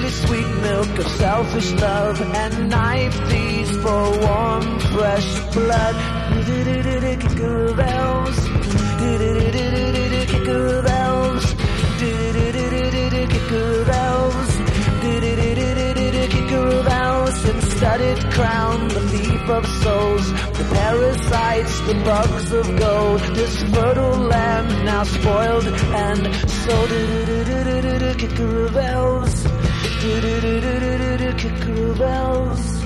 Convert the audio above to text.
sweet milk of selfish love, and knife thieves for warm, fresh blood. Kicker bells, kicker bells, kicker bells, kicker bells, and studded crown, the thief of souls, the parasites, the bugs of gold, this fertile land now spoiled and sold. Kicker bells, kicker bells.